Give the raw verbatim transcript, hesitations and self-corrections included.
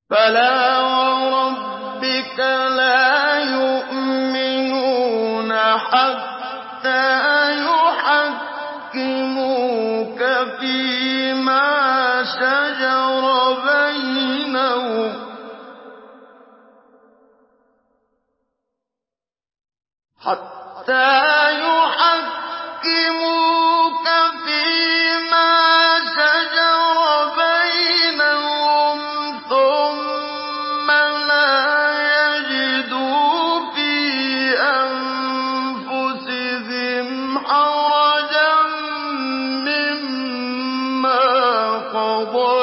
فَلَا وَرَبِّكَ لَا يُؤْمِنُونَ حَتَّىٰ يُحَكِّمُوكَ فِيمَا شَجَرَ بَيْنَهُمْ ثُمَّ لَا يَجِدُوا فِي أَنفُسِهِمْ حَرَجًا مِّمَّا قَضَيْتَ